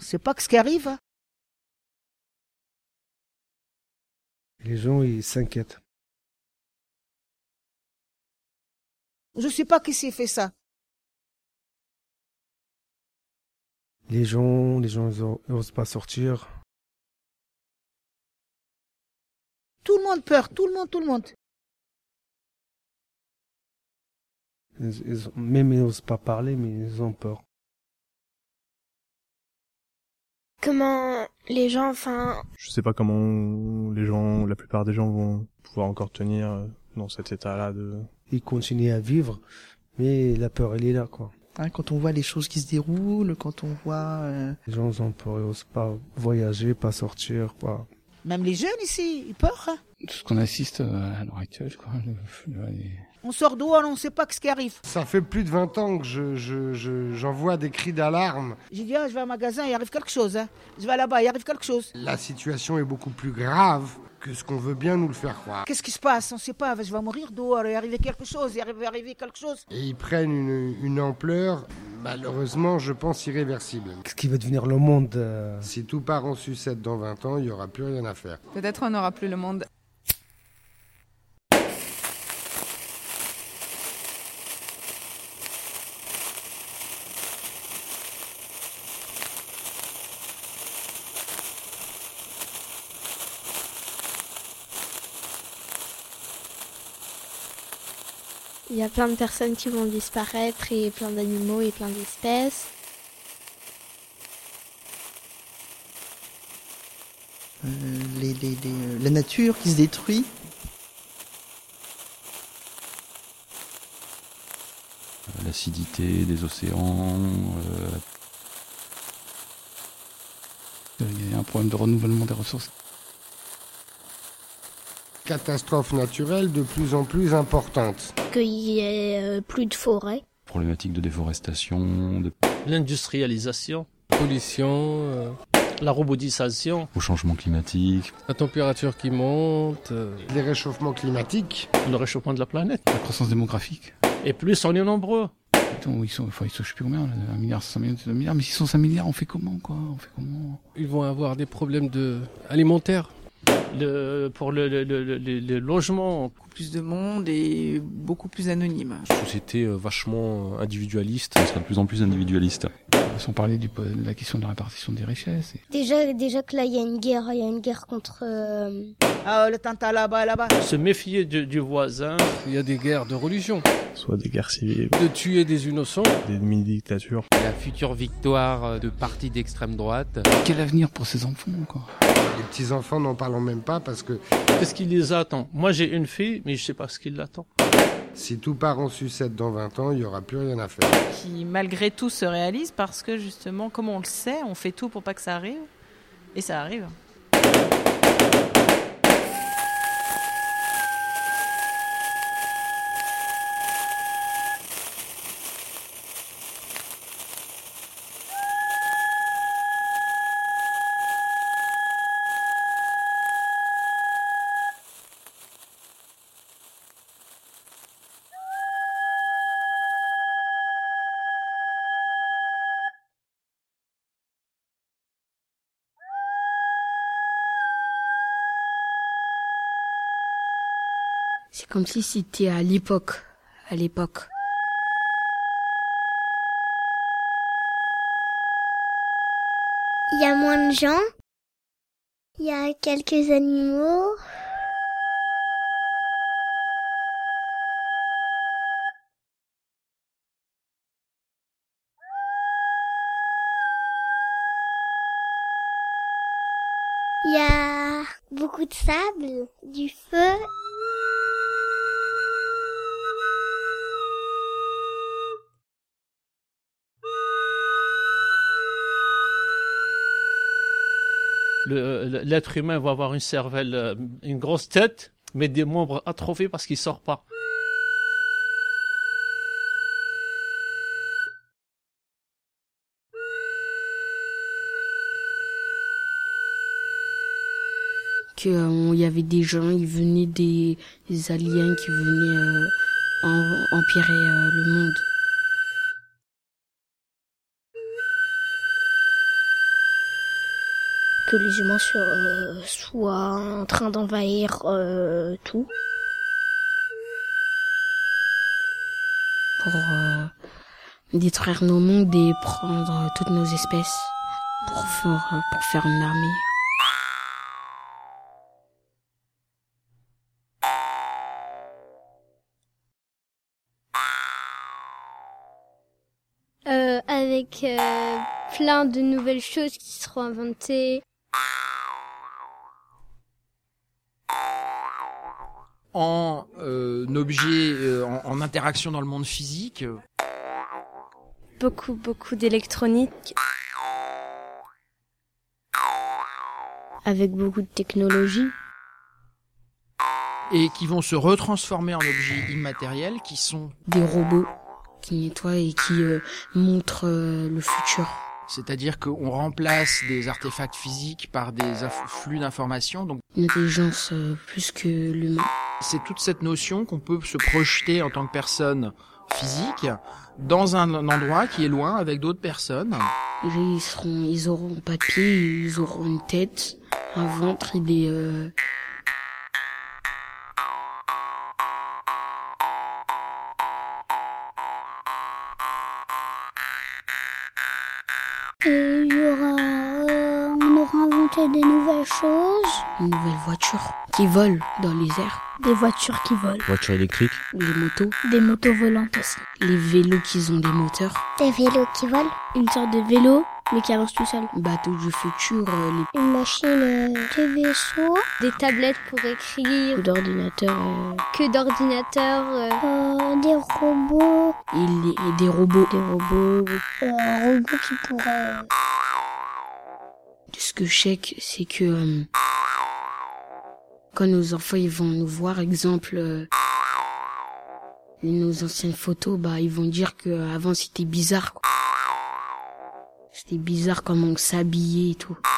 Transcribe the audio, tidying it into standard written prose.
sait pas ce qui arrive. Hein. Les gens, ils s'inquiètent. Je sais pas qui s'est fait ça. Les gens, ils osent pas sortir. Tout le monde peur, tout le monde. Même ils n'osent pas parler, mais ils ont peur. Comment les gens, Je sais pas comment la plupart des gens vont pouvoir encore tenir dans cet état-là de... Ils continuent à vivre, mais la peur, elle est là, quoi. Hein, quand on voit les choses qui se déroulent, quand on voit... Les gens ont peur, ils n'osent pas voyager, pas sortir, pas... Même les jeunes ici, ils peur. Hein. Tout ce qu'on assiste à l'heure actuelle, quoi. On sort dehors, on ne sait pas ce qui arrive. Ça fait plus de 20 ans que j'envoie des cris d'alarme. J'ai dit, je vais au magasin, il arrive quelque chose. Hein. Je vais là-bas, il arrive quelque chose. La situation est beaucoup plus grave que ce qu'on veut bien nous le faire croire. Qu'est-ce qui se passe? On ne sait pas, je vais mourir dehors, il arrive quelque chose, il va arriver quelque chose. Et ils prennent une ampleur, malheureusement, je pense, irréversible. Qu'est-ce qui va devenir le monde Si tout part en sucette dans 20 ans, il n'y aura plus rien à faire. Peut-être on n'aura plus le monde. il y a plein de personnes qui vont disparaître et plein d'animaux et plein d'espèces. La nature qui se détruit. L'acidité des océans. Il y a un problème de renouvellement des ressources. Catastrophe naturelle de plus en plus importante. Qu'il y ait plus de forêt. Problématique de déforestation. L'industrialisation. Pollution. La robotisation. Au changement climatique. La température qui monte. Les réchauffements climatiques. Le réchauffement de la planète. La croissance démographique. Et plus on est nombreux. Ils sont, je sais plus combien, 1 milliard, 500 millions, 2 milliards, mais s'ils sont 5 milliards, on fait comment, quoi? Ils vont avoir des problèmes alimentaires. Pour le logement. Plus de monde et beaucoup plus anonyme. Une société vachement individualiste. On sera de plus en plus individualiste. Sans parler de la question de la répartition des richesses. Déjà que là, il y a une guerre contre... le tanta là-bas. Se méfier du voisin. Il y a des guerres de religion. Soit des guerres civiles. De tuer des innocents. Des mini-dictatures. La future victoire de partis d'extrême droite. Quel avenir pour ces enfants, quoi? Les petits-enfants n'en parlons même pas parce que... Qu'est-ce qui les attend? Moi, j'ai une fille, mais je sais pas ce qui l'attend. Si tout part en sucette dans 20 ans, il n'y aura plus rien à faire. Qui, malgré tout, se réalise parce que, justement, comme on le sait, on fait tout pour pas que ça arrive. Et ça arrive. C'est comme si c'était à l'époque. Il y a moins de gens. Il y a quelques animaux. Il y a beaucoup de sable, du feu. L'être humain va avoir une cervelle, une grosse tête, mais des membres atrophiés parce qu'il sort pas. Il y avait des gens, ils venaient des aliens qui venaient empirer le monde. que les humains soient en train d'envahir tout. Pour détruire nos mondes et prendre toutes nos espèces pour faire une armée. Avec plein de nouvelles choses qui seront inventées. En objet, en interaction dans le monde physique. Beaucoup d'électronique. Avec beaucoup de technologie. Et qui vont se retransformer en objets immatériels qui sont... Des robots qui nettoient et qui montrent le futur. C'est-à-dire qu'on remplace des artefacts physiques par des flux d'informations. Donc, une intelligence plus que l'humain. C'est toute cette notion qu'on peut se projeter en tant que personne physique dans un endroit qui est loin avec d'autres personnes. Ils auront un papier, ils auront une tête, un ventre et des... Et on aura inventé des nouvelles choses. Une nouvelle voiture qui vole dans les airs. Des voitures qui volent. Voiture électrique. Les motos. Des motos volantes aussi. Les vélos qui ont des moteurs. Des vélos qui volent. Une sorte de vélo, mais qui avance tout seul. Bateaux du futur. Une machine, des vaisseaux. Des tablettes pour écrire. D'ordinateurs. Que d'ordinateurs. Des robots. Et des robots. Des robots. Un robot qui pourra... Ce que je sais, c'est que quand nos enfants ils vont nous voir, exemple, nos anciennes photos, ils vont dire que avant c'était bizarre, quoi. C'était bizarre comment on s'habillait et tout.